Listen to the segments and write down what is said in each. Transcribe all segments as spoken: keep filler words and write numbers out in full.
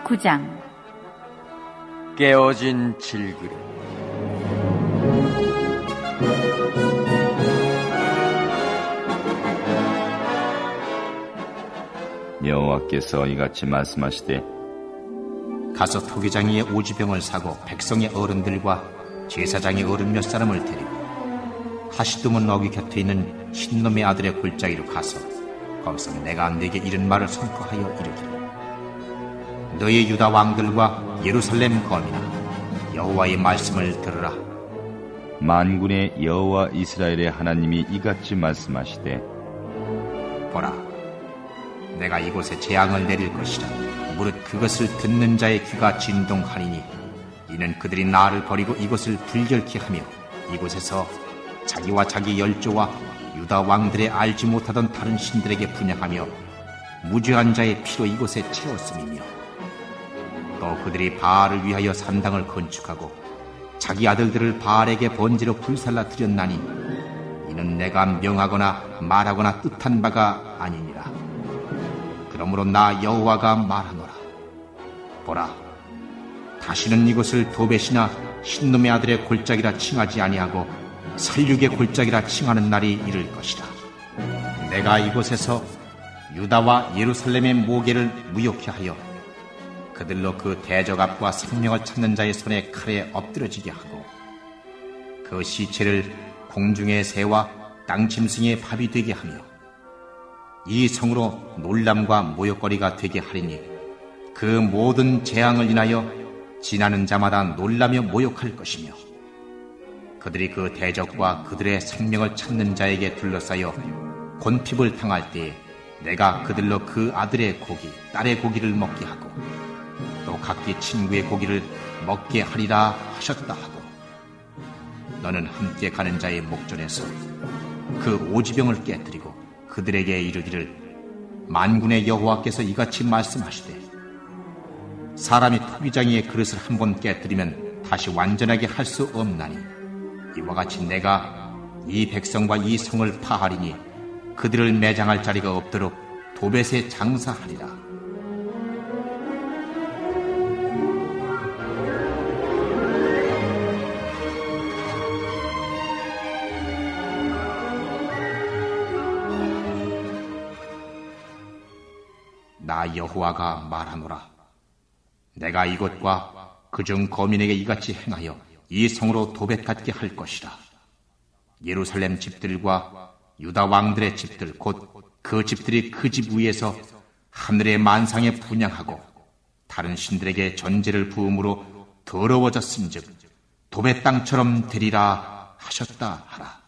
구 장. 깨어진 질그릇. 여호와께서 이같이 말씀하시되, 가서 토기장이의 오지병을 사고 백성의 어른들과 제사장의 어른 몇 사람을 데리고 하시둠은 너기 곁에 있는 신놈의 아들의 골짜기로 가서 거기서 내가 네게 이른 말을 선포하여 이르기를, 너희 유다 왕들과 예루살렘 거민아, 여호와의 말씀을 들으라. 만군의 여호와 이스라엘의 하나님이 이같이 말씀하시되, 보라, 내가 이곳에 재앙을 내릴 것이라. 무릇 그것을 듣는 자의 귀가 진동하리니 이는 그들이 나를 버리고 이곳을 불결케 하며 이곳에서 자기와 자기 열조와 유다 왕들의 알지 못하던 다른 신들에게 분향하며 무죄한 자의 피로 이곳에 채웠음이며, 또 그들이 바알을 위하여 산당을 건축하고 자기 아들들을 바알에게 번제로 불살라 드렸나니 이는 내가 명하거나 말하거나 뜻한 바가 아니니라. 그러므로 나 여호와가 말하노라. 보라, 다시는 이곳을 도벳이나 신놈의 아들의 골짜기라 칭하지 아니하고 살육의 골짜기라 칭하는 날이 이를 것이라. 내가 이곳에서 유다와 예루살렘의 모계를 무욕케 하여 그들로 그 대적압과 생명을 찾는 자의 손에 칼에 엎드러지게 하고 그 시체를 공중의 새와 땅 짐승의 밥이 되게 하며 이 성으로 놀람과 모욕거리가 되게 하리니 그 모든 재앙을 인하여 지나는 자마다 놀라며 모욕할 것이며, 그들이 그 대적과 그들의 생명을 찾는 자에게 둘러싸여 곤핍을 당할 때에 내가 그들로 그 아들의 고기, 딸의 고기를 먹게 하고 또 각기 친구의 고기를 먹게 하리라 하셨다 하고, 너는 함께 가는 자의 목전에서 그 오지병을 깨뜨리고 그들에게 이르기를, 만군의 여호와께서 이같이 말씀하시되, 사람이 토기장이의 그릇을 한 번 깨뜨리면 다시 완전하게 할 수 없나니 이와 같이 내가 이 백성과 이 성을 파하리니 그들을 매장할 자리가 없도록 도벳에 장사하리라. 나 여호와가 말하노라. 내가 이곳과 그중 거민에게 이같이 행하여 이 성으로 도벳 같게 할 것이라. 예루살렘 집들과 유다 왕들의 집들 곧 그 집들이 그 집 위에서 하늘의 만상에 분향하고 다른 신들에게 전제를 부음으로 더러워졌은즉 도벳 땅처럼 되리라 하셨다 하라.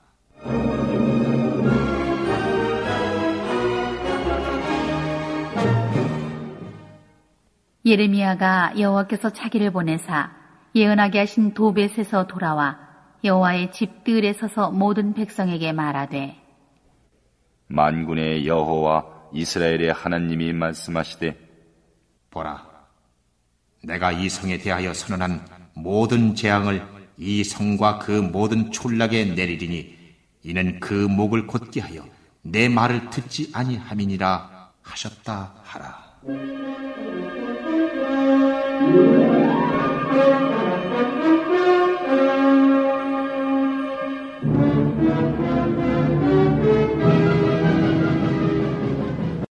예레미야가 여호와께서 자기를 보내사 예언하게 하신 도벳에서 돌아와 여호와의 집들에 서서 모든 백성에게 말하되, 만군의 여호와 이스라엘의 하나님이 말씀하시되, 보라, 내가 이 성에 대하여 선언한 모든 재앙을 이 성과 그 모든 촌락에 내리리니 이는 그 목을 곧게 하여 내 말을 듣지 아니함이니라 하셨다 하라.